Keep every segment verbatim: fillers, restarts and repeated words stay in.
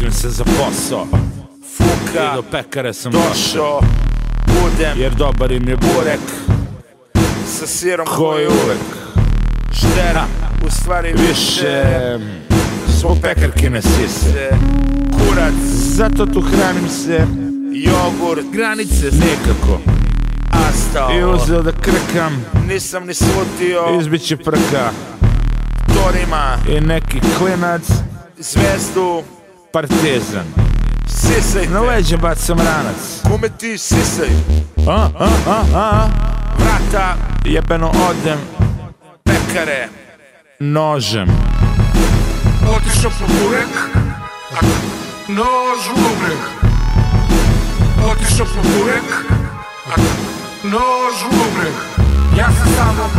Spremim se za posao, Fuka, i do pekare sam došao, budem, jer dobar im je burek sa sirom koji uvek štera, u stvari više zbog pekarkine sise. Kurac, zato tu hranim se, jogurt, granice nekako. Astao, I uzeo da krkam, nisam ni slutio, izbiće prka Torima, i neki klinac, Zvezdu, Partizan. Sisajte, Na leđe bacam ranac. Kume ti sisaj, A, a, a, a, vrata, jebeno odem pekare, nožem. Otišao po burek, a nož u bubreg. Otišao po burek, a nož u bubreg. Ja sam samo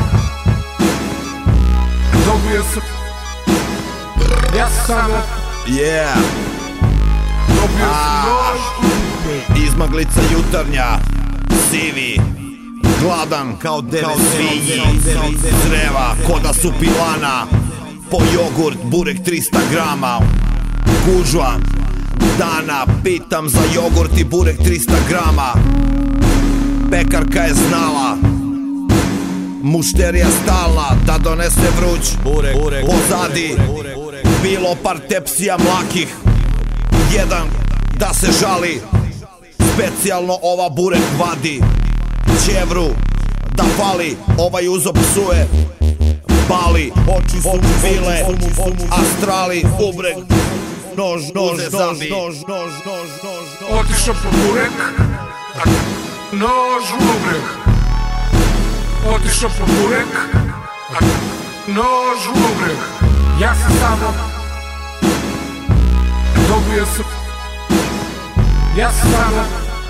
dobio sam. Ja sam samo Yeah, dobio sam nož u bubreg. izmaglica jutarnja, sivi, gladan kao devet svinji, creva ko da su pilana, po jogurt, burek trista grama, gužva dana, pitam za jogurt i burek trista grama, pekarka je znala, mušterija stalna, da donese vruć burek, pozadi, bilo par tepsija mlakih, jedan da se žali, specijalno ova burek vadi, ćevru da fali, ovaj uzo psuje, bali, oči su bile, astrali, bubreg, nož, nož, nož, nož, nož, nož, nož. Otišao po burek, a nož u bubreg. Otišao po burek, a nož u bubreg. Ja sam samo dobio sam. Ja sam samo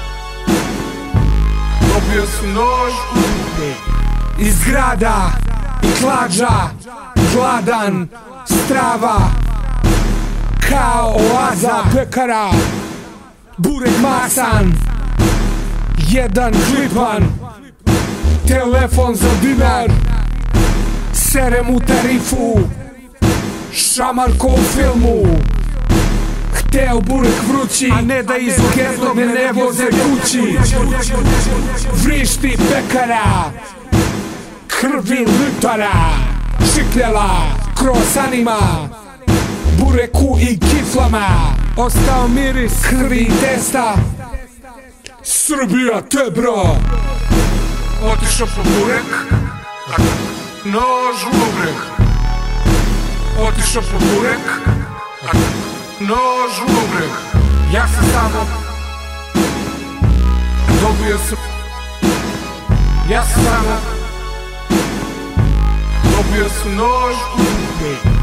dobio sam nož u bubreg. Iz grada i klađa, gladan, strava, kao oaza pekara, burek masan, jedan klipan, telefon za dinar, serem u tarifu, šamar ko u filmu, hteo burek vrući, a ne da iz Gezdog me ne voze kući, vrišti pekara, krvi litara, šikljela, krosanima, bureku i kiflama, ostao miris krvi i testa. Srbija te bro. Otišao po burek, a nož u bubreg. Otišao po burek, a nož u bubreg. Ja sam samo dobio sam. Ja sam samo dobio sam nož u bubreg.